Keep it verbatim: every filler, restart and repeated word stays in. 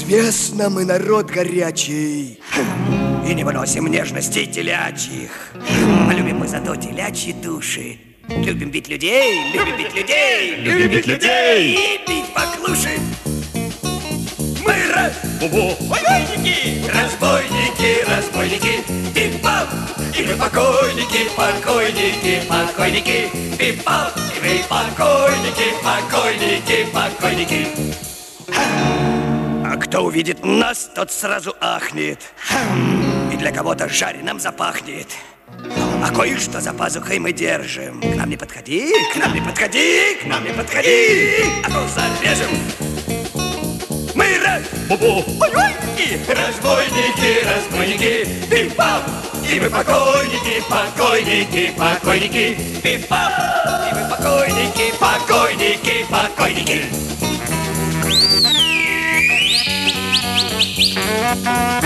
Известно, мы народ горячий и не выносим нежностей телячьих. А любим мы зато телячьи души. Любим бить людей, любим бить людей, любим бить людей и бить поклуши. Мы разбойники, разбойники, разбойники, пип-пап, и мы покойники, покойники, покойники, пип-пап, и мы покойники, покойники, покойники. А кто увидит нас, тот сразу ахнет, и для кого-то жареным запахнет. А кое-что за пазухой мы держим. К нам не подходи, к нам не подходи, к нам не подходи, а то зарежем. Мы разбойники, разбойники, разбойники, пип-пап, и мы покойники, покойники, покойники, пип-пап, и мы покойники, покойники, покойники.